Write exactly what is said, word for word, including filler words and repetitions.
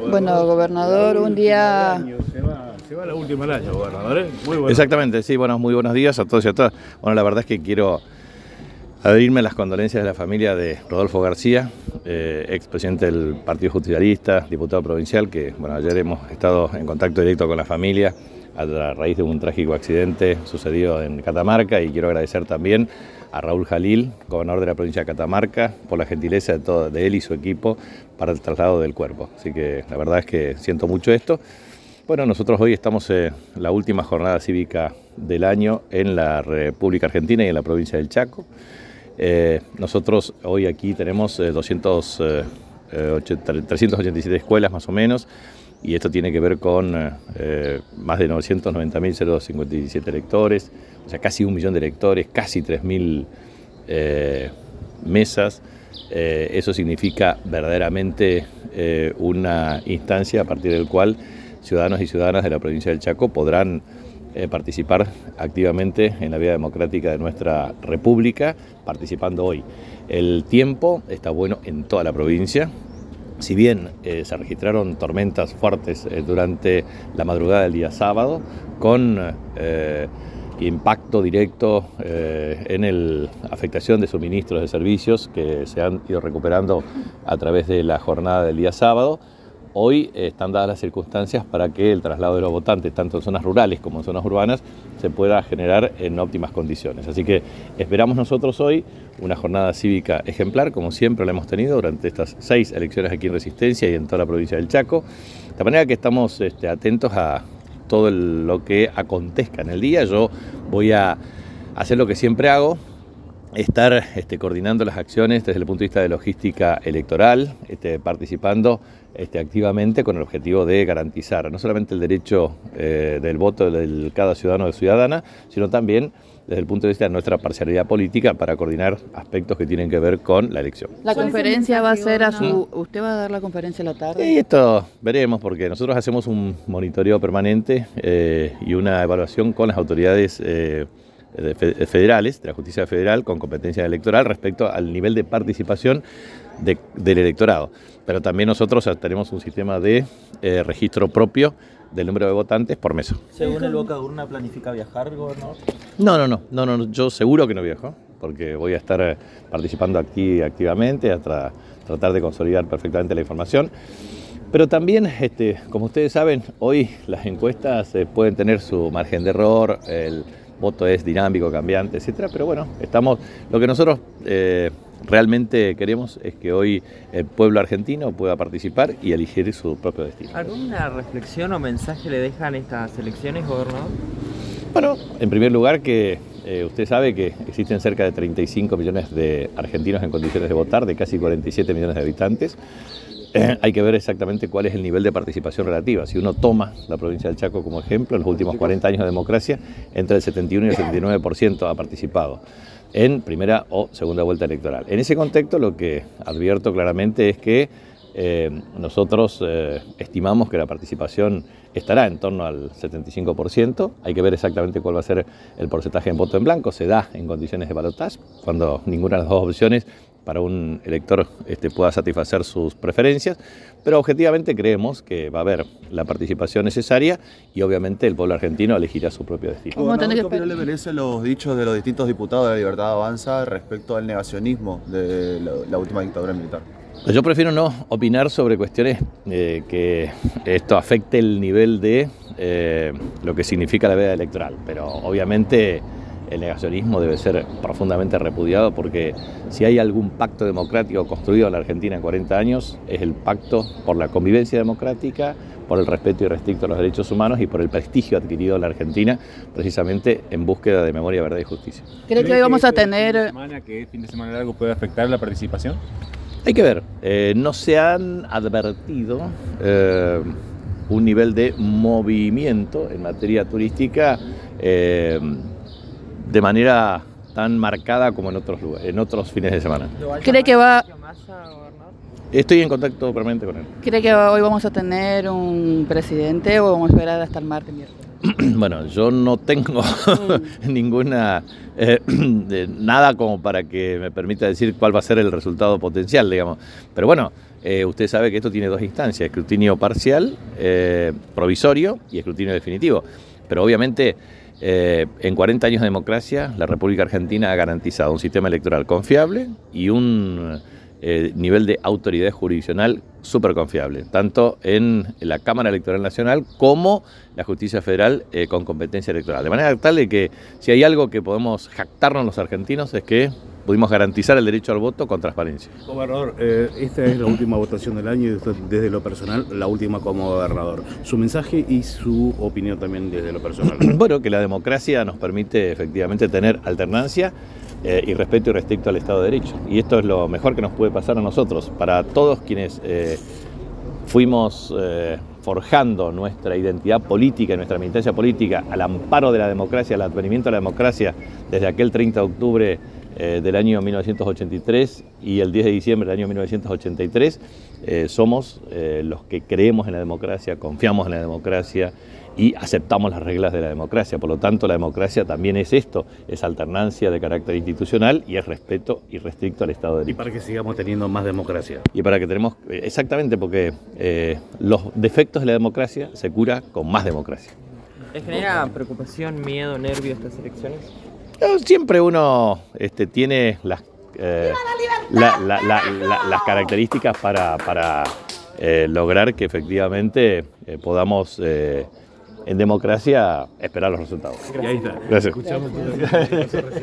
Bueno, gobernador, un día... Se va, se va la última del año, gobernador, ¿eh? Muy bueno. Exactamente, sí, bueno, muy buenos días a todos y a todas. Bueno, la verdad es que quiero adherirme a las condolencias de la familia de Rodolfo García, eh, expresidente del Partido Justicialista, diputado provincial, que bueno, ayer hemos estado en contacto directo con la familia a raíz de un trágico accidente sucedido en Catamarca, y quiero agradecer también a Raúl Jalil, gobernador de la provincia de Catamarca, por la gentileza de, todo, de él y su equipo para el traslado del cuerpo. Así que la verdad es que siento mucho esto. Bueno, nosotros hoy estamos en la última jornada cívica del año en la República Argentina y en la provincia del Chaco. Eh, nosotros hoy aquí tenemos eh, trescientas ochenta y siete escuelas más o menos, y esto tiene que ver con eh, más de novecientos noventa mil cincuenta y siete electores, o sea, casi un millón de electores, casi tres mil eh, mesas. Eh, eso significa verdaderamente eh, una instancia a partir del cual ciudadanos y ciudadanas de la provincia del Chaco podrán eh, participar activamente en la vida democrática de nuestra república, participando hoy. El tiempo está bueno en toda la provincia. Si bien eh, se registraron tormentas fuertes eh, durante la madrugada del día sábado, con eh, impacto directo eh, en la afectación de suministros de servicios que se han ido recuperando a través de la jornada del día sábado, hoy eh, están dadas las circunstancias para que el traslado de los votantes, tanto en zonas rurales como en zonas urbanas, se pueda generar en óptimas condiciones. Así que esperamos nosotros hoy una jornada cívica ejemplar, como siempre la hemos tenido durante estas seis elecciones aquí en Resistencia y en toda la provincia del Chaco. De manera que estamos este, atentos a todo el, lo que acontezca en el día. Yo voy a hacer lo que siempre hago, estar este, coordinando las acciones desde el punto de vista de logística electoral, este, participando este, activamente con el objetivo de garantizar no solamente el derecho eh, del voto de cada ciudadano o ciudadana, sino también desde el punto de vista de nuestra parcialidad política para coordinar aspectos que tienen que ver con la elección. La conferencia va a ser a su... ¿Usted va a dar la conferencia en la tarde? Y esto veremos, porque nosotros hacemos un monitoreo permanente eh, y una evaluación con las autoridades eh, federales, de la justicia federal con competencia electoral respecto al nivel de participación de, del electorado. Pero también nosotros tenemos un sistema de eh, registro propio del número de votantes por mesa. ¿Según el boca de urna planifica viajar, gobernador? No, no, no, no, no, yo seguro que no viajo, porque voy a estar participando aquí activamente a tra tratar de consolidar perfectamente la información. Pero también, este, como ustedes saben, hoy las encuestas eh, pueden tener su margen de error, el voto es dinámico, cambiante, etcétera. Pero bueno, estamos, lo que nosotros eh, realmente queremos es que hoy el pueblo argentino pueda participar y elegir su propio destino. ¿Alguna reflexión o mensaje le dejan estas elecciones, gobernador? Bueno, en primer lugar que eh, usted sabe que existen cerca de treinta y cinco millones de argentinos en condiciones de votar, de casi cuarenta y siete millones de habitantes. Eh, hay que ver exactamente cuál es el nivel de participación relativa. Si uno toma la provincia del Chaco como ejemplo, en los últimos cuarenta años de democracia, entre el setenta y uno y el setenta y nueve por ciento ha participado en primera o segunda vuelta electoral. En ese contexto, lo que advierto claramente es que eh, nosotros eh, estimamos que la participación estará en torno al setenta y cinco por ciento. Hay que ver exactamente cuál va a ser el porcentaje en voto en blanco. Se da en condiciones de balotaje, cuando ninguna de las dos opciones para un elector este, pueda satisfacer sus preferencias, pero objetivamente creemos que va a haber la participación necesaria y obviamente el pueblo argentino elegirá su propio destino. ¿Qué opinión le merecen los dichos de los distintos diputados de la Libertad Avanza respecto al negacionismo de la, la última dictadura militar? Yo prefiero no opinar sobre cuestiones eh, que esto afecte el nivel de eh, lo que significa la veda electoral, pero obviamente el negacionismo debe ser profundamente repudiado, porque si hay algún pacto democrático construido en la Argentina en cuarenta años, es el pacto por la convivencia democrática, por el respeto irrestricto a los derechos humanos y por el prestigio adquirido en la Argentina, precisamente en búsqueda de memoria, verdad y justicia. ¿Cree que hoy vamos a tener... ¿Fin de semana, que el fin de semana largo puede afectar la participación? Hay que ver, eh, no se han advertido eh, un nivel de movimiento en materia turística eh, de manera tan marcada como en otros lugares, en otros fines de semana. ¿Cree que va... Estoy en contacto permanente con él. ¿Cree que hoy vamos a tener un presidente o vamos a esperar hasta el martes, miércoles? Bueno, yo no tengo ninguna eh, de nada como para que me permita decir cuál va a ser el resultado potencial, digamos. Pero bueno, eh, usted sabe que esto tiene dos instancias, escrutinio parcial, eh, provisorio y escrutinio definitivo. Pero obviamente eh, en cuarenta años de democracia la República Argentina ha garantizado un sistema electoral confiable y un eh, nivel de autoridad jurisdiccional súper confiable, tanto en la Cámara Electoral Nacional como la Justicia Federal eh, con competencia electoral. De manera tal de que si hay algo que podemos jactarnos los argentinos es que pudimos garantizar el derecho al voto con transparencia. Gobernador, eh, esta es la última votación del año y usted, desde lo personal, la última como gobernador. Su mensaje y su opinión también desde lo personal. Bueno, que la democracia nos permite efectivamente tener alternancia eh, y respeto y restricto al Estado de Derecho. Y esto es lo mejor que nos puede pasar a nosotros, para todos quienes eh, fuimos eh, forjando nuestra identidad política y nuestra militancia política al amparo de la democracia, al advenimiento de la democracia desde aquel treinta de octubre Eh, del año mil novecientos ochenta y tres y el diez de diciembre del año mil novecientos ochenta y tres, eh, somos eh, los que creemos en la democracia, confiamos en la democracia y aceptamos las reglas de la democracia. Por lo tanto, la democracia también es esto, es alternancia de carácter institucional y es respeto irrestricto al Estado de Derecho. Y para que sigamos teniendo más democracia. Y para que tenemos, exactamente, porque eh, los defectos de la democracia se cura con más democracia. ¿Les genera preocupación, miedo, nervio estas elecciones? Siempre uno este, tiene las, eh, la, la, la, la, las características para, para eh, lograr que efectivamente eh, podamos eh, en democracia esperar los resultados. Y ahí está. Gracias. Escuchamos.